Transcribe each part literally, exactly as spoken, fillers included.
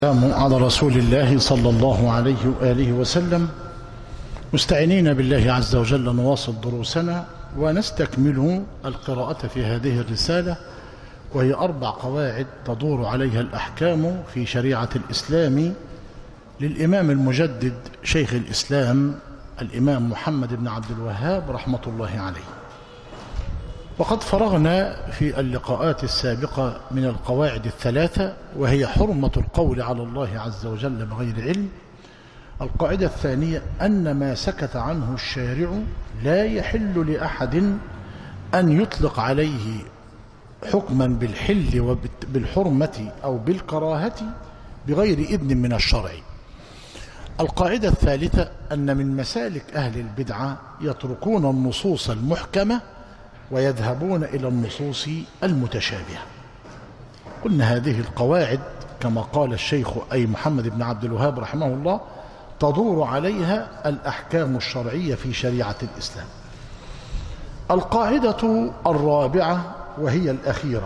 السلام على رسول الله صلى الله عليه وآله وسلم، مستعينين بالله عز وجل نواصل دروسنا ونستكمل القراءة في هذه الرسالة، وهي أربع قواعد تدور عليها الأحكام في شريعة الإسلام للإمام المجدد شيخ الإسلام الإمام محمد بن عبد الوهاب رحمة الله عليه. وقد فرغنا في اللقاءات السابقة من القواعد الثلاثة، وهي حرمة القول على الله عز وجل بغير علم. القاعدة الثانية أن ما سكت عنه الشارع لا يحل لأحد أن يطلق عليه حكما بالحل وبالحرمة أو بالكراهة بغير إذن من الشرع. القاعدة الثالثة أن من مسالك أهل البدعة يتركون النصوص المحكمة ويذهبون إلى النصوص المتشابهة. قلنا هذه القواعد كما قال الشيخ أي محمد بن عبد الوهاب رحمه الله تدور عليها الأحكام الشرعية في شريعة الإسلام. القاعدة الرابعة وهي الأخيرة: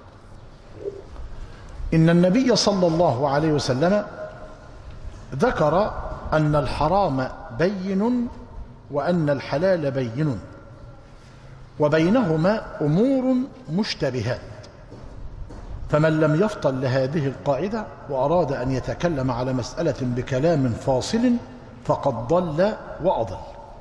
إن النبي صلى الله عليه وسلم ذكر أن الحرام بين وأن الحلال بين، وبينهما أمور مشتبهات، فمن لم يفطن لهذه القاعدة وأراد أن يتكلم على مسألة بكلام فاصل فقد ضل وأضل.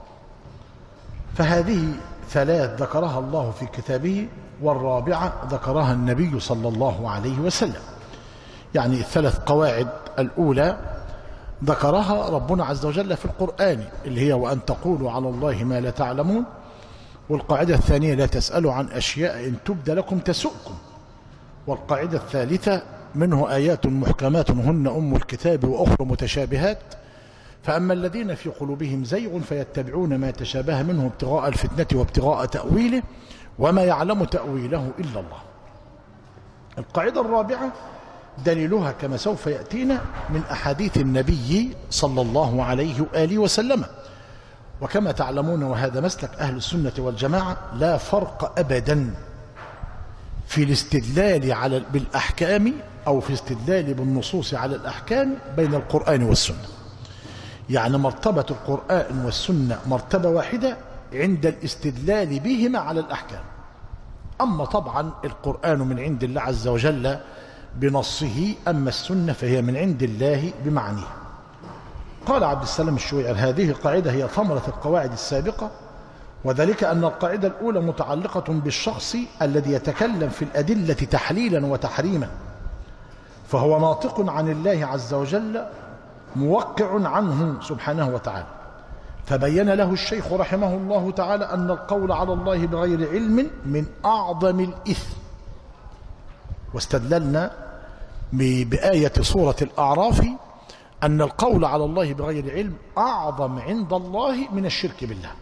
فهذه ثلاث ذكرها الله في كتابه، والرابعة ذكرها النبي صلى الله عليه وسلم. يعني الثلاث قواعد الأولى ذكرها ربنا عز وجل في القرآن، اللي هي وأن تقولوا على الله ما لا تعلمون. والقاعدة الثانية لا تسألوا عن أشياء إن تبد لكم تسؤكم. والقاعدة الثالثة منه آيات محكمات هن أم الكتاب وأخرى متشابهات، فأما الذين في قلوبهم زيغ فيتبعون ما تشابه منه ابتغاء الفتنة وابتغاء تأويله وما يعلم تأويله إلا الله. القاعدة الرابعة دليلها كما سوف يأتينا من أحاديث النبي صلى الله عليه وآله وسلم. وكما تعلمون وهذا مسلك أهل السنة والجماعة، لا فرق أبدا في الاستدلال على بالأحكام أو في الاستدلال بالنصوص على الأحكام بين القرآن والسنة. يعني مرتبة القرآن والسنة مرتبة واحدة عند الاستدلال بهما على الأحكام. أما طبعا القرآن من عند الله عز وجل بنصه، أما السنة فهي من عند الله بمعنيه. قال عبد السلام الشويعر: هذه القاعدة هي ثمرة القواعد السابقة، وذلك أن القاعدة الأولى متعلقة بالشخص الذي يتكلم في الأدلة تحليلا وتحريما، فهو ناطق عن الله عز وجل موقع عنه سبحانه وتعالى. فبين له الشيخ رحمه الله تعالى أن القول على الله بغير علم من أعظم الإثم، واستدللنا بآية سورة الأعراف أن القول على الله بغير علم أعظم عند الله من الشرك بالله.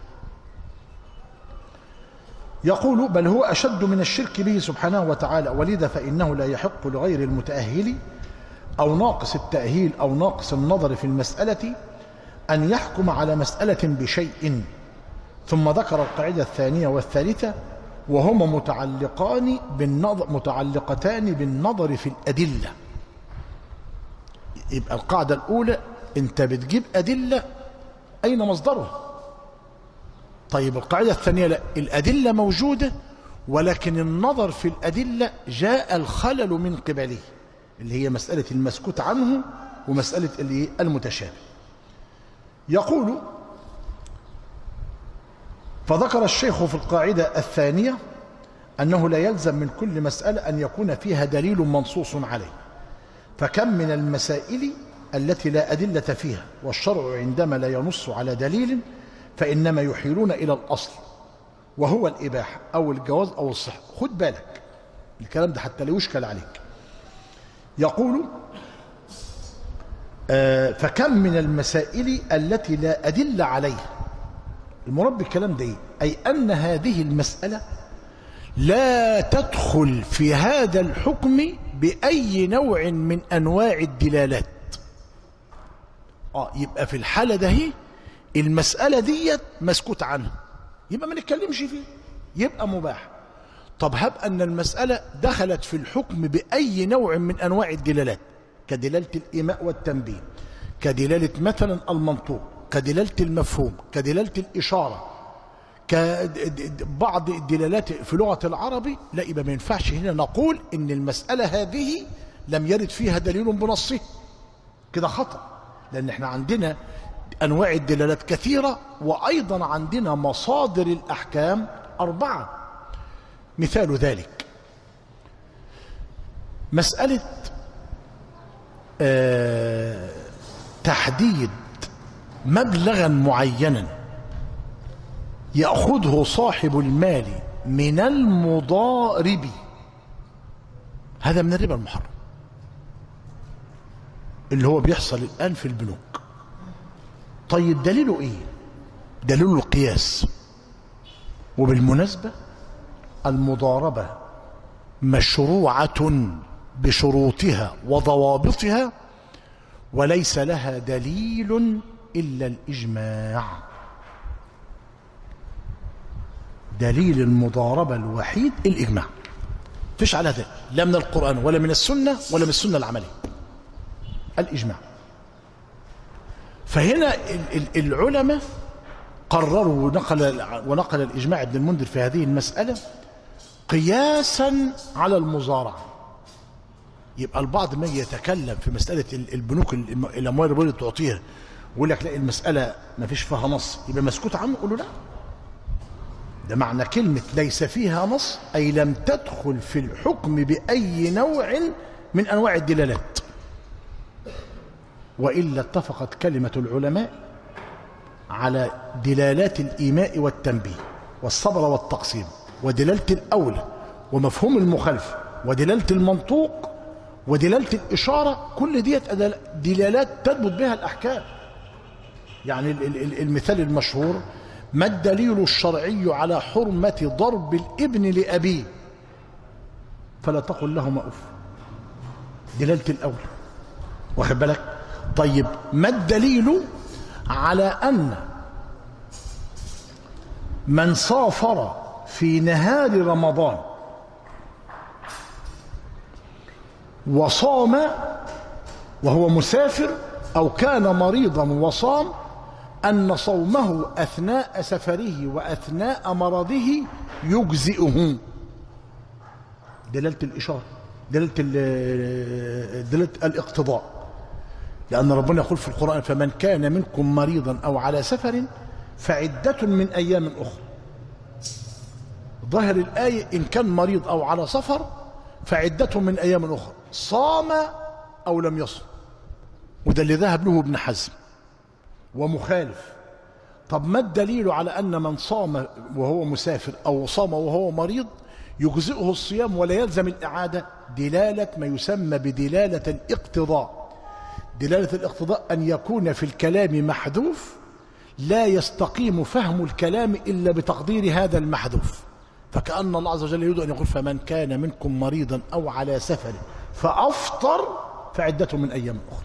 يقول: بل هو أشد من الشرك به سبحانه وتعالى، ولذا فإنه لا يحق لغير المتأهل أو ناقص التأهيل أو ناقص النظر في المسألة أن يحكم على مسألة بشيء. ثم ذكر القاعدة الثانية والثالثة، وهما متعلقان بالنظر متعلقتان بالنظر في الأدلة. يبقى القاعدة الأولى أنت بتجيب أدلة أين مصدرها؟ طيب القاعدة الثانية لا، الأدلة موجودة ولكن النظر في الأدلة جاء الخلل من قبله، اللي هي مسألة المسكوت عنه ومسألة اللي المتشابه. يقول: فذكر الشيخ في القاعدة الثانية أنه لا يلزم من كل مسألة أن يكون فيها دليل منصوص عليه، فكم من المسائل التي لا أدلة فيها، والشرع عندما لا ينص على دليل فإنما يحيلون إلى الأصل وهو الإباحة أو الجواز أو الصحة. خد بالك الكلام ده حتى لا يشكل عليك. يقول: آه فكم من المسائل التي لا أدلة عليها. المراد بالكلام ده أي أن هذه المسألة لا تدخل في هذا الحكم بأي نوع من أنواع الدلالات. آه يبقى في الحالة ده المسألة ديت مسكوت عنها، يبقى ما نتكلمش فيه، يبقى مباح. طب هب أن المسألة دخلت في الحكم بأي نوع من أنواع الدلالات، كدلالة الإيماء والتنبيه، كدلالة مثلا المنطوق، كدلالة المفهوم، كدلالة الإشارة، كبعض الدلالات في لغة العربي، لا يبقى ما ينفعش هنا نقول إن المسألة هذه لم يرد فيها دليل بنصه، كده خطأ، لأن احنا عندنا أنواع الدلالات كثيرة، وأيضا عندنا مصادر الأحكام أربعة. مثال ذلك مسألة آه تحديد مبلغا معينا يأخذه صاحب المال من المضارب، هذا من الربا المحرم اللي هو بيحصل الآن في البنوك. طيب دليله ايه؟ دليله القياس. وبالمناسبة المضاربة مشروعة بشروطها وضوابطها، وليس لها دليل إلا الإجماع. دليل المضاربة الوحيد الإجماع، فيش على ذلك لا من القرآن ولا من السنة ولا من السنة العملية، الإجماع. فهنا العلماء قرروا ونقل, ونقل الإجماع ابن المنذر في هذه المسألة قياسا على المزارعة. يبقى البعض ما يتكلم في مسألة البنوك الأموال اللي تعطيها ويقول لك لا المسألة ما فيش فيها نص، يبقى مسكوت عنه، يقول له لا، ده معنى كلمة ليس فيها نص أي لم تدخل في الحكم بأي نوع من أنواع الدلالات. وإلا اتفقت كلمة العلماء على دلالات الإيماء والتنبيه والصبر والتقسيم ودلالة الأولى ومفهوم المخالفة ودلالة المنطوق ودلالة الإشارة، كل دي دلالات تثبت بها الأحكام. يعني المثال المشهور: ما الدليل الشرعي على حرمة ضرب الابن لأبيه فلا تقل لهما أف، دلالة الأولى، واخد بالك؟ طيب ما الدليل على أن من سافر في نهار رمضان وصام وهو مسافر أو كان مريضا وصام أن صومه أثناء سفره وأثناء مرضه يجزئه؟ دلالة الإشارة، دلالة, دلالة الاقتضاء، لأن ربنا يقول في القرآن: فمن كان منكم مريضا أو على سفر فعدة من أيام أخرى. ظاهر الآية إن كان مريض أو على سفر فعدة من أيام أخرى، صام أو لم يصم، وده اللي ذهب له ابن حزم ومخالف. طب ما الدليل على أن من صام وهو مسافر أو صام وهو مريض يجزئه الصيام ولا يلزم الإعادة؟ دلالة ما يسمى بدلالة الاقتضاء. دلالة الاقتضاء أن يكون في الكلام محذوف لا يستقيم فهم الكلام إلا بتقدير هذا المحذوف، فكأن الله عز وجل يريد أن يقول: فمن كان منكم مريضا أو على سفر فأفطر فعدته من أيام أخرى.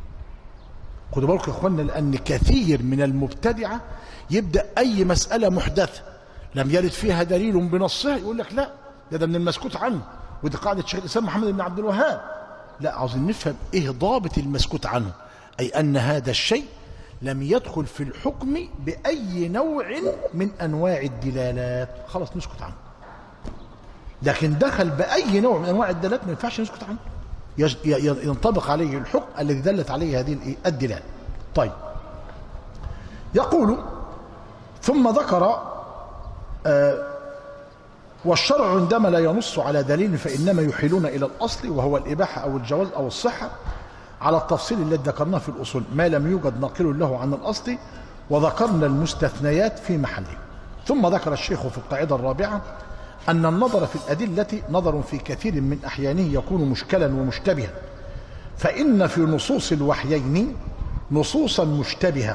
خدوا بالكم يا إخواننا، لأن كثير من المبتدعة يبدأ أي مسألة محدثة لم يرد فيها دليل بنصها يقول لك لا ده, ده من المسكوت عنه، ودي قاعدة شيخ الإسلام محمد بن عبد الوهاب. لا، عاوزين نفهم إيه ضابط المسكوت عنه، أي أن هذا الشيء لم يدخل في الحكم بأي نوع من أنواع الدلالات، خلاص نسكت عنه. لكن دخل بأي نوع من أنواع الدلالات ما ينفعش نسكت عنه، ينطبق عليه الحكم الذي دلت عليه هذه الدلالة. طيب، يقول: ثم ذكر آه والشرع عندما لا ينص على دليل فإنما يحيلون إلى الأصل وهو الإباحة أو الجواز أو الصحة على التفصيل الذي ذكرناه في الأصول ما لم يوجد ناقل له عن الأصل، وذكرنا المستثنيات في محله. ثم ذكر الشيخ في القاعدة الرابعة أن النظر في الأدلة نظر في كثير من أحيانه يكون مشكلا ومشتبها، فإن في نصوص الوحيين نصوصا مشتبهة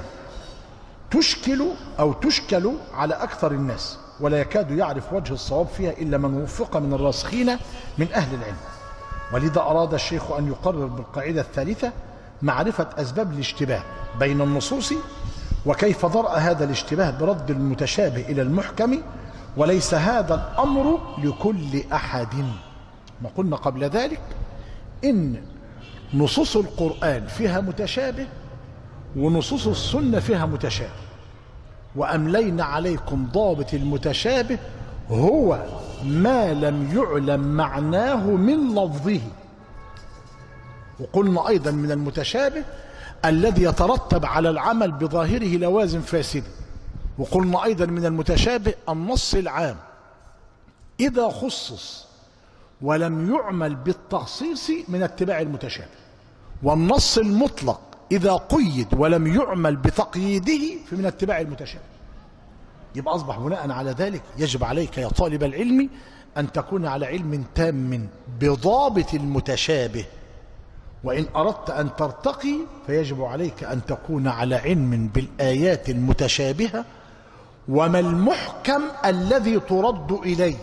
تشكل أو تشكل على أكثر الناس، ولا يكاد يعرف وجه الصواب فيها إلا من وفق من الراسخين من أهل العلم. ولذا أراد الشيخ أن يقرر بالقاعدة الثالثة معرفة أسباب الاشتباه بين النصوص وكيف ضرأ هذا الاشتباه برد المتشابه إلى المحكم، وليس هذا الأمر لكل أحد. ما قلنا قبل ذلك إن نصوص القرآن فيها متشابه ونصوص السنة فيها متشابه، وأملينا عليكم ضابط المتشابه هو ما لم يعلم معناه من لفظه. وقلنا أيضا من المتشابه الذي يترتب على العمل بظاهره لوازم فاسدة. وقلنا أيضا من المتشابه النص العام إذا خصص ولم يعمل بالتخصيص من اتباع المتشابه، والنص المطلق إذا قيد ولم يعمل بتقييده فمن اتباع المتشابه. يبقى أصبح بناء على ذلك يجب عليك يا طالب العلم أن تكون على علم تام بضابط المتشابه، وإن أردت أن ترتقي فيجب عليك أن تكون على علم بالآيات المتشابهة وما المحكم الذي ترد إليه،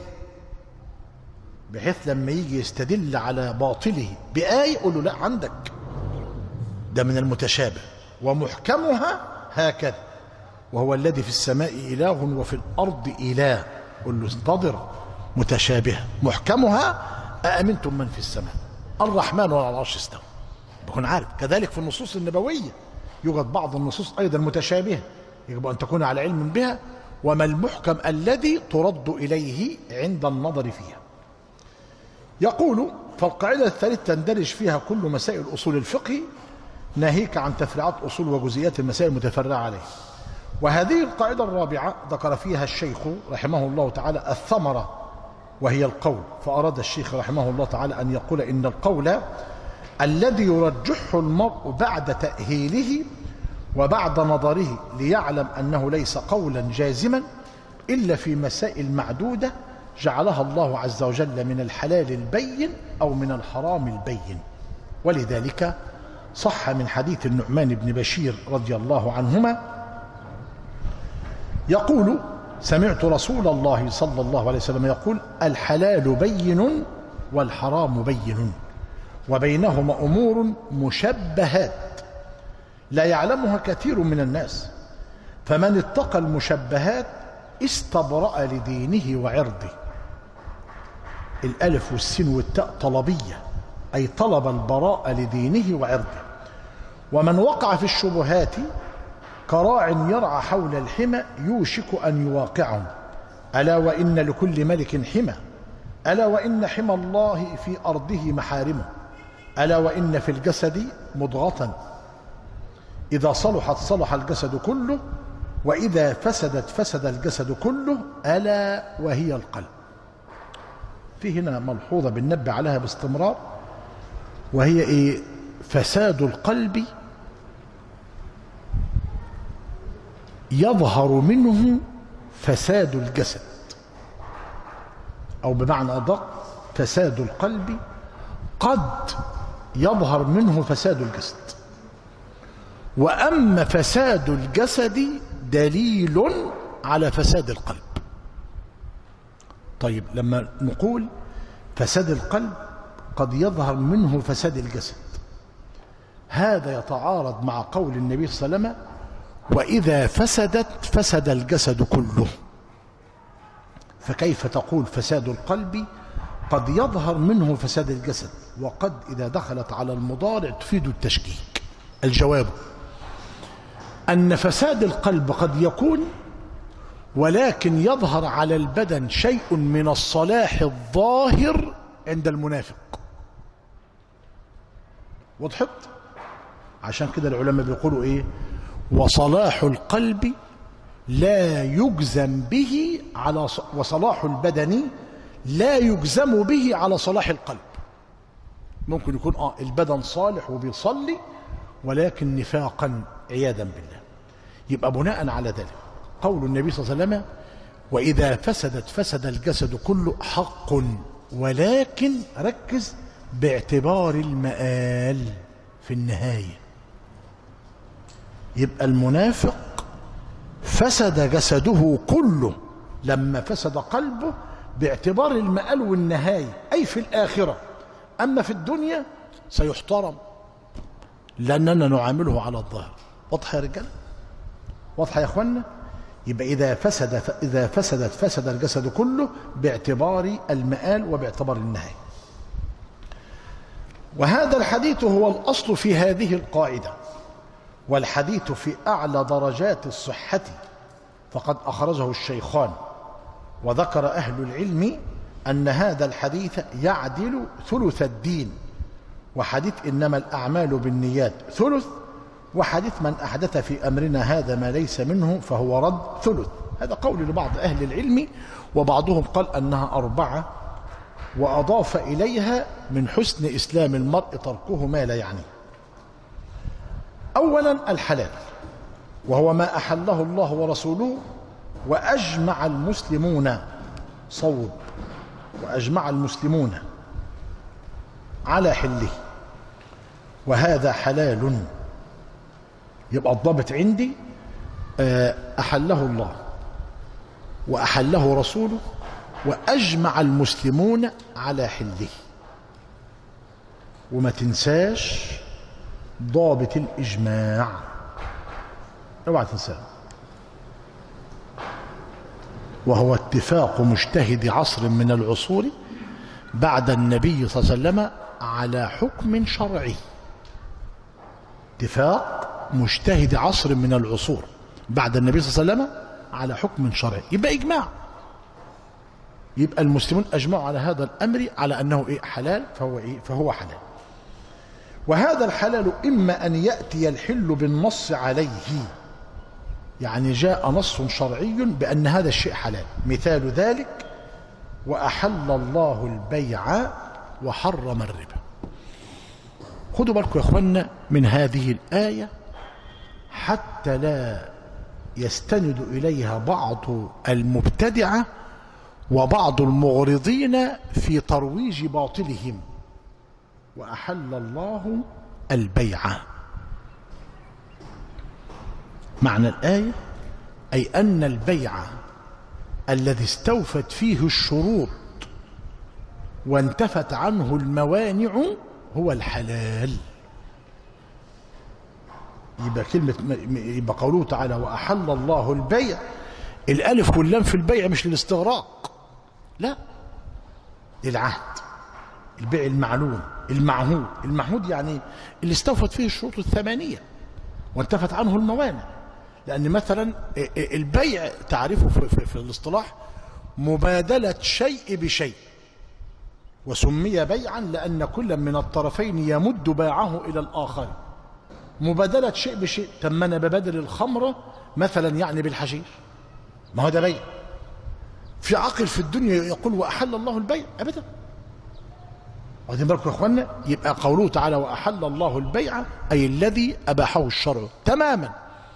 بحيث لما يجي يستدل على باطله بآية يقول له لا، عندك ده من المتشابه ومحكمها هكذا، وهو الذي في السماء إله وفي الأرض إله. قل له انتظر، متشابه محكمها أأمنتم من في السماء الرحمن على العرش استوى. بكون عارف. كذلك في النصوص النبوية يوجد بعض النصوص أيضا متشابهة، يجب أن تكون على علم بها وما المحكم الذي ترد إليه عند النظر فيها. يقول: فالقاعدة الثالثة تندرج فيها كل مسائل أصول الفقه، ناهيك عن تفريعات أصول وجزئيات المسائل المتفرعة عليه. وهذه القاعدة الرابعة ذكر فيها الشيخ رحمه الله تعالى الثمرة، وهي القول. فأراد الشيخ رحمه الله تعالى أن يقول إن القول الذي يرجحه المرء بعد تأهيله وبعد نظره ليعلم أنه ليس قولا جازما إلا في مسائل معدودة جعلها الله عز وجل من الحلال البين أو من الحرام البين. ولذلك صح من حديث النعمان بن بشير رضي الله عنهما يقول: سمعت رسول الله صلى الله عليه وسلم يقول: الحلال بين والحرام بين وبينهما أمور مشبهات لا يعلمها كثير من الناس، فمن اتقى المشبهات استبرأ لدينه وعرضه. الألف والسين والتاء طلبية، أي طلب البراءة لدينه وعرضه. ومن وقع في الشبهات كراع يرعى حول الحمى يوشك أن يواقعهم، ألا وإن لكل ملك حمى، ألا وإن حمى الله في أرضه محارمه، ألا وإن في الجسد مضغة إذا صلحت صلح الجسد كله، وإذا فسدت فسد الجسد كله، ألا وهي القلب. في هنا ملحوظة بننبه عليها باستمرار، وهي إيه؟ فساد القلب يظهر منه فساد الجسد، أو بمعنى أدق فساد القلب قد يظهر منه فساد الجسد. وأما فساد الجسد دليل على فساد القلب. طيب لما نقول فساد القلب قد يظهر منه فساد الجسد، هذا يتعارض مع قول النبي صلى الله عليه وسلم: وإذا فسدت فسد الجسد كله. فكيف تقول فساد القلب قد يظهر منه فساد الجسد، وقد إذا دخلت على المضارع تفيد التشكيك؟ الجواب أن فساد القلب قد يكون، ولكن يظهر على البدن شيء من الصلاح الظاهر عند المنافق. وضحت؟ عشان كده العلماء بيقولوا إيه؟ وصلاح القلب لا يجزم به على ص... وصلاح البدن لا يجزم به على صلاح القلب. ممكن يكون آه البدن صالح وبيصلي ولكن نفاقا عياذا بالله. يبقى بناء على ذلك قول النبي صلى الله عليه وسلم: وإذا فسدت فسد الجسد كله حق، ولكن ركز باعتبار المآل في النهاية. يبقى المنافق فسد جسده كله لما فسد قلبه باعتبار المآل والنهاية، أي في الآخرة. أما في الدنيا سيحترم لأننا نعامله على الظاهر. واضحة يا رجال؟ واضحة يا أخوانا؟ يبقى إذا فسد إذا فسدت فسد الجسد كله باعتبار المآل وباعتبار النهاية. وهذا الحديث هو الأصل في هذه القاعدة، والحديث في أعلى درجات الصحة، فقد أخرجه الشيخان، وذكر أهل العلم أن هذا الحديث يعدل ثلث الدين، وحديث إنما الأعمال بالنيات ثلث، وحديث من أحدث في أمرنا هذا ما ليس منه فهو رد ثلث. هذا قول لبعض أهل العلم، وبعضهم قال أنها أربعة، وأضاف إليها من حسن إسلام المرء تركه ما لا يعنيه. أولا الحلال، وهو ما أحله الله ورسوله وأجمع المسلمون، صوب، وأجمع المسلمون على حله، وهذا حلال. يبقى الضابط عندي أحله الله وأحله رسوله وأجمع المسلمون على حله. وما تنساش ضابط الإجماع، اوعى تنساه، وهو اتفاق مجتهد عصر من العصور بعد النبي صلى الله عليه وسلم على حكم شرعي. اتفاق مجتهد عصر من العصور بعد النبي صلى الله عليه وسلم على حكم شرعي، يبقى إجماع. يبقى المسلمون أجمعوا على هذا الأمر على أنه إيه؟ حلال، فهو إيه؟ فهو حلال. وهذا الحلال إما أن يأتي الحل بالنص عليه، يعني جاء نص شرعي بأن هذا الشيء حلال. مثال ذلك: وأحل الله البيع وحرم الربا. خدوا بالكم يا أخوانا من هذه الآية حتى لا يستند إليها بعض المبتدعة وبعض المغرضين في ترويج باطلهم. وأحل الله البيع، معنى الآية أي أن البيع الذي استوفت فيه الشروط وانتفت عنه الموانع هو الحلال. يبقى كلمة يبقى قوله تعالى وأحل الله البيع، الألف واللام في البيع مش للاستغراق، لا، للعهد، البيع المعلوم المعهود. المعهود يعني اللي استوفت فيه الشروط الثمانية وانتفت عنه الموانع. لأن مثلا البيع تعرفه في, في, في الاصطلاح مبادلة شيء بشيء، وسمي بيعا لأن كل من الطرفين يمد باعه إلى الآخر. مبادلة شيء بشيء، تم أنا ببدل الخمرة مثلا يعني بالحشيش، ما هو ده بيع. في عاقل في الدنيا يقول وأحل الله البيع؟ أبدا. واخدين بالكم يا اخوانا؟ يبقى قوله تعالى وأحل الله البيع أي الذي أباحه الشرع تماما،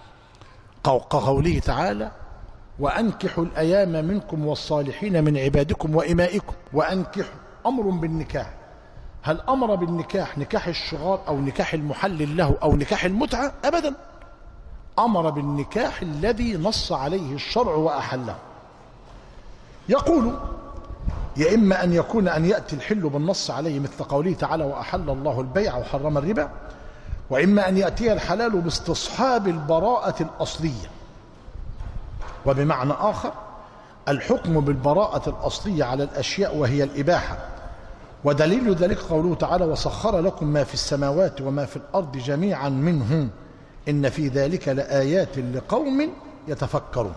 كقوله تعالى وأنكحوا الأيام منكم والصالحين من عبادكم وإمائكم. وأنكحوا أمر بالنكاح، هل أمر بالنكاح نكاح الشغار أو نكاح المحلل له أو نكاح المتعة؟ أبدا، أمر بالنكاح الذي نص عليه الشرع وأحله. يقول يا إما أن يكون أن يأتي الحل بالنص عليه مثل قوله تعالى وأحل الله البيع وحرم الربا، وإما أن يأتي الحلال باستصحاب البراءة الأصلية. وبمعنى آخر الحكم بالبراءة الأصلية على الأشياء وهي الإباحة، ودليل ذلك قوله تعالى وسخر لكم ما في السماوات وما في الأرض جميعا منه إن في ذلك لآيات لقوم يتفكرون.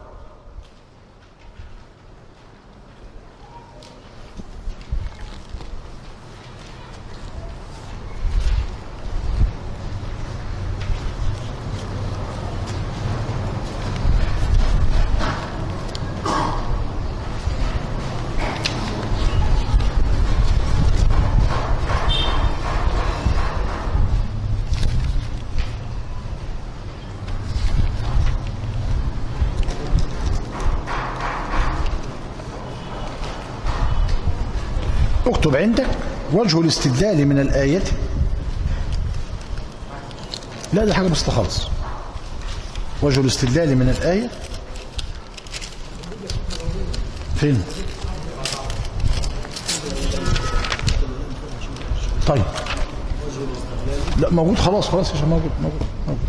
اكتب عندك وجه الاستدلال من الآية. لا دي حاجة بسيطة خالص. وجه الاستدلال من الآية فين؟ طيب لا موجود خلاص خلاص يا موجود موجود موجود.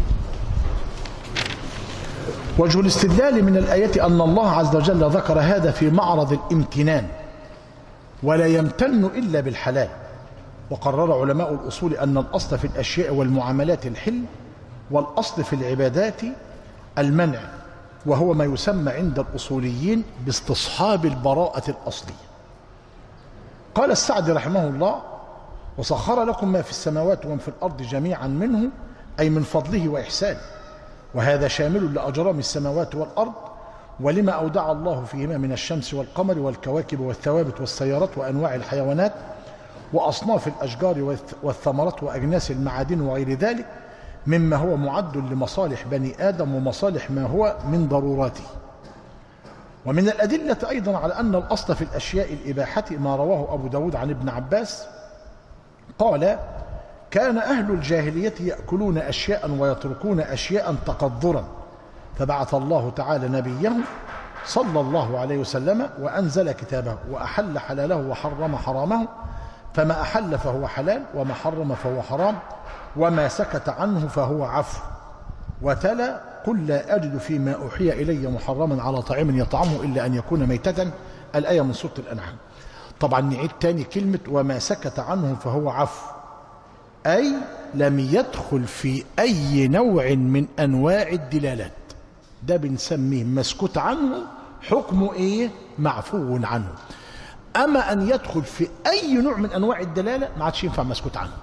وجه الاستدلال من الآية أن الله عز وجل ذكر هذا في معرض الامتنان، ولا يمتن إلا بالحلال، وقرر علماء الأصول أن الأصل في الأشياء والمعاملات الحل، والأصل في العبادات المنع، وهو ما يسمى عند الأصوليين باستصحاب البراءة الأصلية. قال السعدي رحمه الله: وسخر لكم ما في السماوات وما في الأرض جميعا منه، أي من فضله وإحسانه، وهذا شامل لأجرام السماوات والأرض ولما أودع الله فيهما من الشمس والقمر والكواكب والثوابت والسيارات وأنواع الحيوانات وأصناف الأشجار والثمرات وأجناس المعادن وغير ذلك مما هو معد لمصالح بني آدم ومصالح ما هو من ضروراته. ومن الأدلة أيضا على أن الأصل في الأشياء الإباحة ما رواه أبو داود عن ابن عباس قال: كان أهل الجاهلية يأكلون أشياء ويتركون أشياء تقدرا، فبعث الله تعالى نبيه صلى الله عليه وسلم وأنزل كتابه وأحل حلاله وحرم حرامه، فما أحل فهو حلال وما حرم فهو حرام وما سكت عنه فهو عفو. وتلا: قل لا أجد فيما أوحي إلي محرما على طعام يطعمه إلا أن يكون ميتة، الآية من سورة الأنعام. طبعا نعيد تاني كلمة وما سكت عنه فهو عفو، أي لم يدخل في أي نوع من أنواع الدلالات، ده بنسميه مسكوت عنه، حكمه إيه؟ معفو عنه. أما أن يدخل في أي نوع من أنواع الدلالة ما عادش ينفع مسكوت عنه.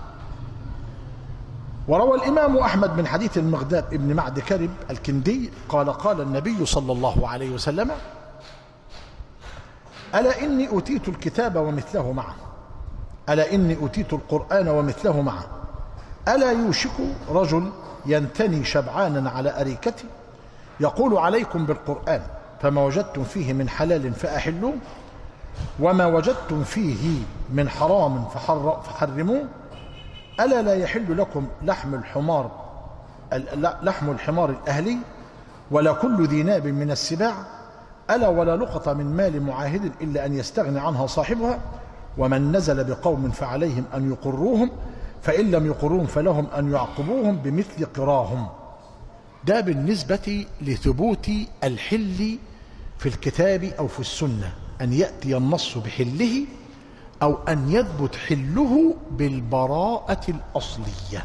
وروى الإمام أحمد من حديث المغداد ابن معد كرب الكندي قال: قال النبي صلى الله عليه وسلم: ألا إني أوتيت الكتاب ومثله معه، ألا إني أوتيت القرآن ومثله معه، ألا يوشك رجل ينتني شبعانا على أريكته يقول: عليكم بالقرآن، فما وجدتم فيه من حلال فأحلوه، وما وجدتم فيه من حرام فحرموه، ألا لا يحل لكم لحم الحمار لحم الحمار الأهلي ولا كل ذي ناب من السباع، ألا ولا لقطة من مال معاهد إلا أن يستغني عنها صاحبها، ومن نزل بقوم فعليهم أن يقروهم، فإن لم يقروهم فلهم أن يعقبوهم بمثل قراهم. ده بالنسبة لثبوت الحل في الكتاب أو في السنة، أن يأتي النص بحله أو أن يثبت حله بالبراءة الأصلية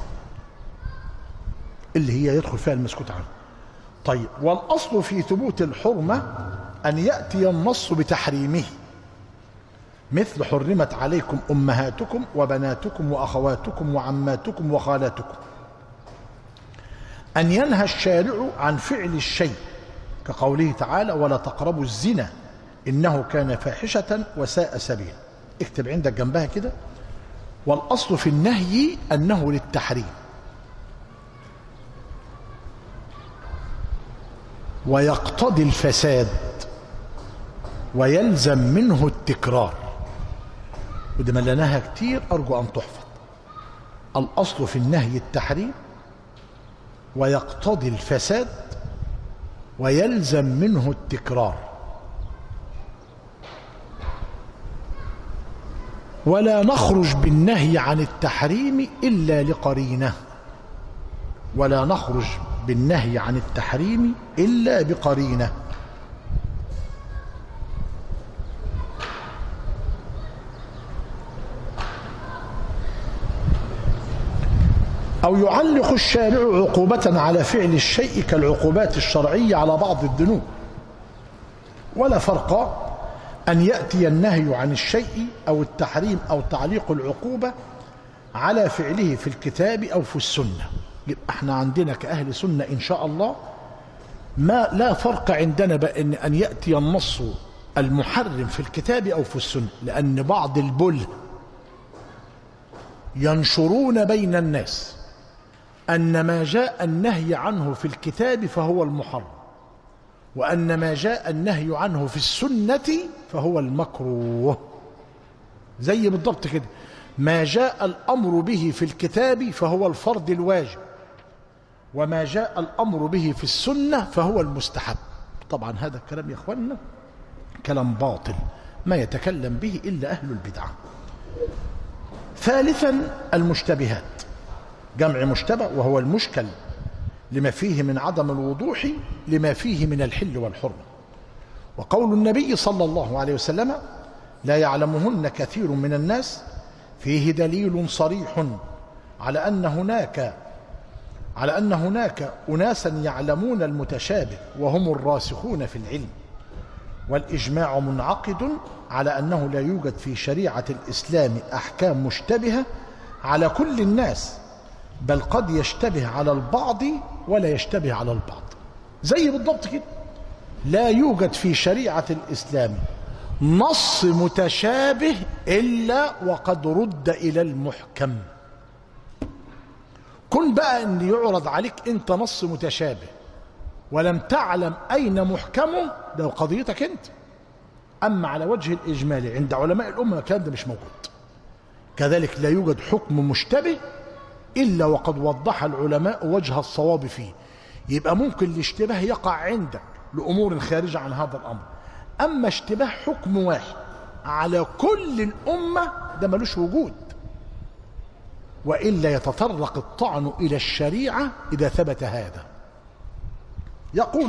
اللي هي يدخل فيها المسكوت عنه. طيب، والأصل في ثبوت الحرمة أن يأتي النص بتحريمه، مثل حرمت عليكم أمهاتكم وبناتكم وأخواتكم وعماتكم وخالاتكم. أن ينهى الشارع عن فعل الشيء كقوله تعالى: ولا تقربوا الزنا إنه كان فاحشة وساء سبيلا. اكتب عندك جنبها كده: والأصل في النهي أنه للتحريم، ويقتضي الفساد ويلزم منه التكرار. ودي ملناها كتير، أرجو أن تحفظ. الأصل في النهي التحريم، ويقتضي الفساد ويلزم منه التكرار. ولا نخرج بالنهي عن التحريم إلا لقرينة، ولا نخرج بالنهي عن التحريم إلا بقرينة. أو يعلق الشارع عقوبة على فعل الشيء كالعقوبات الشرعية على بعض الذنوب. ولا فرق أن يأتي النهي عن الشيء أو التحريم أو تعليق العقوبة على فعله في الكتاب أو في السنة. يبقى احنا عندنا كأهل سنة إن شاء الله ما لا فرق عندنا بأن أن يأتي النص المحرم في الكتاب أو في السنة، لأن بعض البله ينشرون بين الناس أن ما جاء النهي عنه في الكتاب فهو المحرم، وأن ما جاء النهي عنه في السنة فهو المكروه. زي بالضبط كده، ما جاء الأمر به في الكتاب فهو الفرض الواجب، وما جاء الأمر به في السنة فهو المستحب. طبعا هذا الكلام يا أخوانا كلام باطل ما يتكلم به إلا أهل البدعة. ثالثا المشتبهات، جمع مشتبه، وهو المشكل لما فيه من عدم الوضوح لما فيه من الحل والحرمة. وقول النبي صلى الله عليه وسلم: لا يعلمهن كثير من الناس فيه دليل صريح على أن هناك على أن هناك أناسا يعلمون المتشابه وهم الراسخون في العلم، والإجماع منعقد على أنه لا يوجد في شريعة الإسلام أحكام مشتبهة على كل الناس، بل قد يشتبه على البعض ولا يشتبه على البعض. زي بالضبط كده، لا يوجد في شريعة الإسلام نص متشابه إلا وقد رد إلى المحكم. كن بقى أن يعرض عليك أنت نص متشابه ولم تعلم أين محكمه، ده قضيتك أنت. أما على وجه الإجمالي عند علماء الأمة الكلام ده مش موجود. كذلك لا يوجد حكم مشتبه إلا وقد وضح العلماء وجه الصواب فيه. يبقى ممكن الاشتباه يقع عندك لأمور خارجة عن هذا الأمر، أما اشتباه حكم واحد على كل الأمة ده ملوش وجود، وإلا يتطرق الطعن إلى الشريعة إذا ثبت هذا. يقول: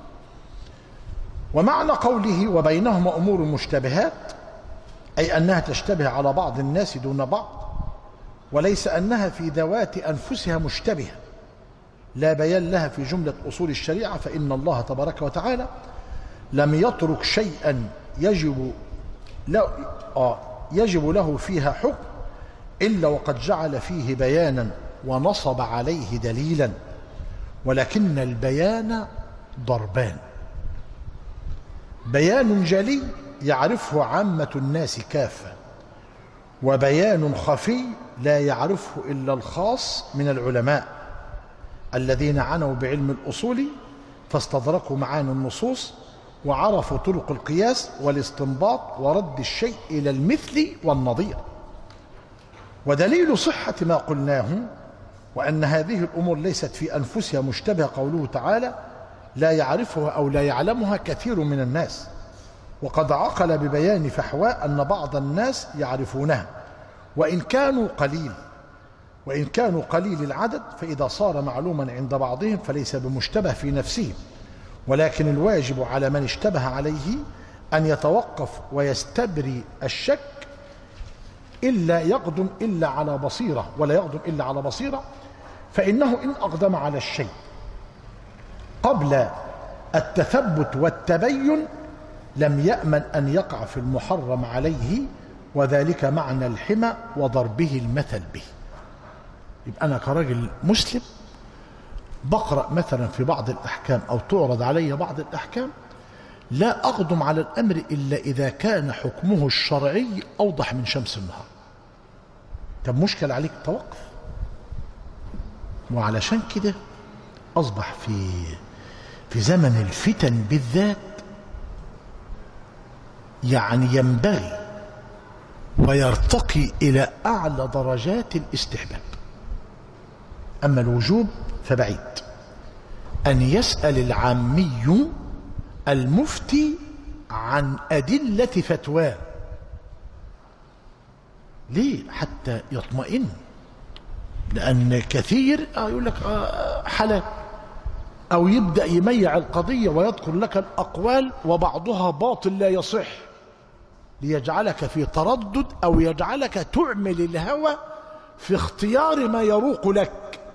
ومعنى قوله وبينهما أمور مشتبهات، أي أنها تشتبه على بعض الناس دون بعض، وليس أنها في ذوات أنفسها مشتبهة لا بيان لها في جملة أصول الشريعة، فإن الله تبارك وتعالى لم يترك شيئا يجب له, آه يجب له فيها حكم إلا وقد جعل فيه بيانا ونصب عليه دليلا، ولكن البيان ضربان: بيان جلي يعرفه عامة الناس كافة، وبيان خفي لا يعرفه إلا الخاص من العلماء الذين عنوا بعلم الأصول فاستدركوا معاني النصوص وعرفوا طرق القياس والاستنباط ورد الشيء إلى المثل والنظير. ودليل صحة ما قلناه وأن هذه الأمور ليست في أنفسها مشتبهة قوله تعالى: لا يعرفها أو لا يعلمها كثير من الناس، وقد عقل ببيان فحواء أن بعض الناس يعرفونها وإن كانوا قليل وإن كانوا قليل العدد، فإذا صار معلوما عند بعضهم فليس بمشتبه في نفسه، ولكن الواجب على من اشتبه عليه أن يتوقف ويستبري الشك إلا يقدم إلا على بصيرة ولا يقدم إلا على بصيرة، فإنه إن أقدم على الشيء قبل التثبت والتبين لم يأمن أن يقع في المحرم عليه، وذلك معنى الحمى وضربه المثل به. يبقى أنا كراجل مسلم بقرأ مثلا في بعض الأحكام أو تعرض علي بعض الأحكام، لا أقدم على الأمر إلا إذا كان حكمه الشرعي أوضح من شمس النهار. طب مشكل عليك توقف. وعلشان كده أصبح في في زمن الفتن بالذات يعني ينبغي ويرتقي إلى أعلى درجات الاستحباب. أما الوجوب فبعيد. أن يسأل العامي المفتي عن أدلة فتواه. ليه؟ حتى يطمئن. لأن كثير يقول لك حلال، أو يبدأ يميع القضية ويذكر لك الأقوال وبعضها باطل لا يصح ليجعلك في تردد أو يجعلك تعمل الهوى في اختيار ما يروق لك.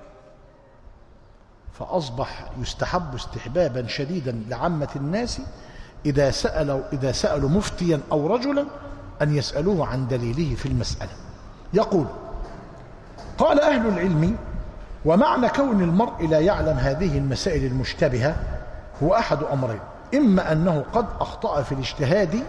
فأصبح يستحب استحبابا شديدا لعامة الناس إذا سألوا, إذا سألوا مفتيا أو رجلا أن يسألوه عن دليله في المسألة. يقول: قال أهل العلم: ومعنى كون المرء لا يعلم هذه المسائل المشتبهة هو أحد أمرين: إما أنه قد أخطأ في الاجتهاد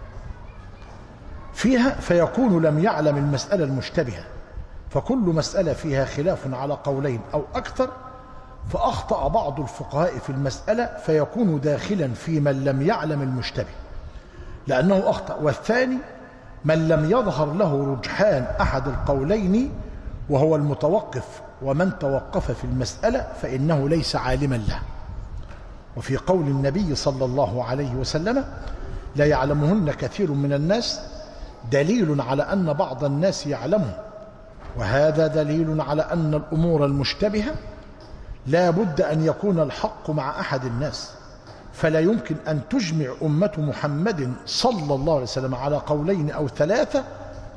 فيها فيكون لم يعلم المسألة المشتبهة، فكل مسألة فيها خلاف على قولين أو أكثر، فأخطأ بعض الفقهاء في المسألة فيكون داخلا في من لم يعلم المشتبه لأنه أخطأ. والثاني من لم يظهر له رجحان أحد القولين وهو المتوقف، ومن توقف في المسألة فإنه ليس عالما له. وفي قول النبي صلى الله عليه وسلم: لا يعلمهن كثير من الناس، دليل على أن بعض الناس يعلمه، وهذا دليل على أن الأمور المشتبهة لا بد أن يكون الحق مع أحد الناس، فلا يمكن أن تجمع أمة محمد صلى الله عليه وسلم على قولين أو ثلاثة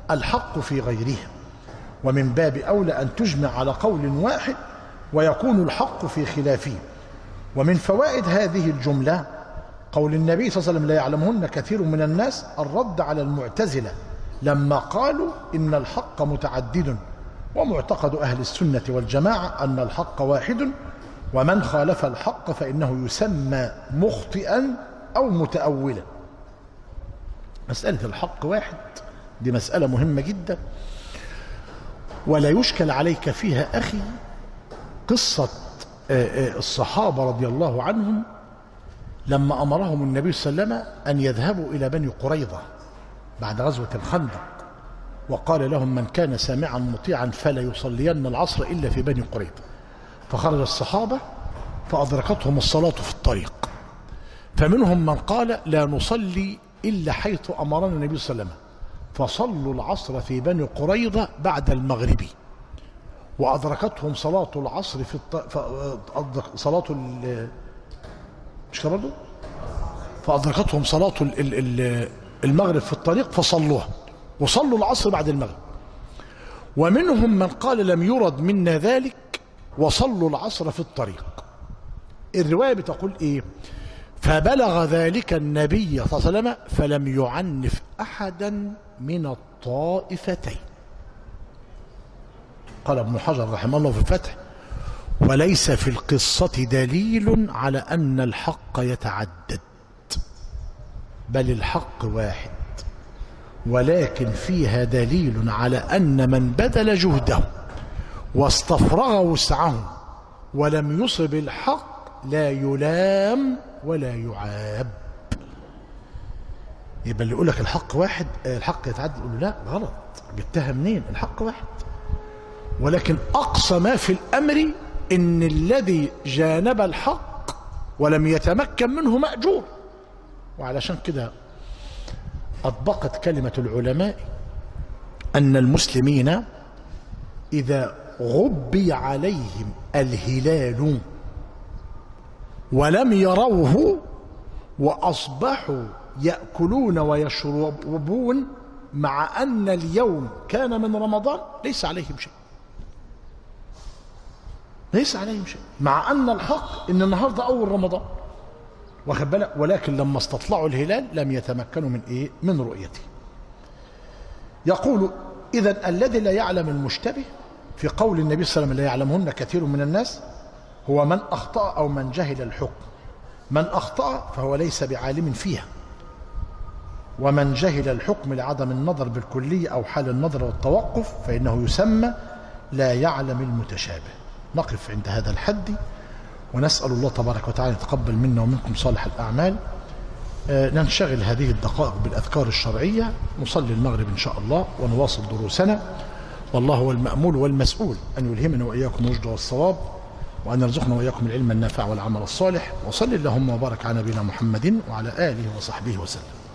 الحق في غيرهم، ومن باب أولى أن تجمع على قول واحد ويكون الحق في خلافه. ومن فوائد هذه الجملة قول النبي صلى الله عليه وسلم لا يعلمهن كثير من الناس، الرد على المعتزلة لما قالوا إن الحق متعدد، ومعتقد أهل السنة والجماعة أن الحق واحد، ومن خالف الحق فإنه يسمى مخطئا أو متأولا. مسألة الحق واحد دي مسألة مهمة جدا، ولا يشكل عليك فيها أخي قصة الصحابة رضي الله عنهم لما أمرهم النبي صلى الله عليه وسلم أن يذهبوا إلى بني قريظة بعد غزوة الخندق، وقال لهم من كان سامعا مطيعا فلا يصلين العصر إلا في بني قريظة. فخرج الصحابة فأدركتهم الصلاة في الطريق، فمنهم من قال لا نصلي إلا حيث أمرنا النبي صلى الله عليه وسلم، فصلوا العصر في بني قريظة بعد المغرب، وأدركتهم صلاة العصر في الط... ف... صلاة ال... مش كده برضه؟ فأدركتهم صلاة ال... ال... المغرب في الطريق فصلوها، وصلوا العصر بعد المغرب. ومنهم من قال لم يرد منا ذلك وصلوا العصر في الطريق. الرواية بتقول إيه؟ فبلغ ذلك النبي صلى الله عليه وسلم فلم يعنف أحدا من الطائفتين. قال ابن حجر رحمه الله في الفتح وليس في القصة دليل على أن الحق يتعدد، بل الحق واحد، ولكن فيها دليل على أن من بذل جهده واستفرغ وسعه ولم يصب الحق لا يلام ولا يعاب. يبقى اللي يقول لك الحق واحد الحق يتعدد يقول له لا غلط، جبتها منين؟ الحق واحد، ولكن أقصى ما في الأمر إن الذي جانب الحق ولم يتمكن منه مأجور. وعلشان كده أطبقت كلمة العلماء أن المسلمين إذا غبي عليهم الهلال ولم يروه وأصبحوا يأكلون ويشربون مع أن اليوم كان من رمضان ليس عليهم شيء، ليس عليهم شيء، مع أن الحق إن النهاردة أول رمضان، واخد بالك؟ ولكن لما استطلعوا الهلال لم يتمكنوا من إيه؟ من رؤيته. يقول إذن الذي لا يعلم المشتبه في قول النبي صلى الله عليه وسلم لا يعلمهن كثير من الناس هو من أخطأ أو من جهل الحكم. من أخطأ فهو ليس بعالم فيها، ومن جهل الحكم لعدم النظر بالكلية أو حال النظر والتوقف فإنه يسمى لا يعلم المتشابه. نقف عند هذا الحد، ونسأل الله تبارك وتعالى يتقبل منا ومنكم صالح الأعمال. آه ننشغل هذه الدقائق بالأذكار الشرعية، نصلي المغرب إن شاء الله ونواصل دروسنا، والله هو المأمول والمسؤول أن يلهمنا وإياكم الرشد والصواب، وأن يرزقنا وإياكم العلم النافع والعمل الصالح. وصل اللهم وبارك على نبينا محمد وعلى آله وصحبه وسلم.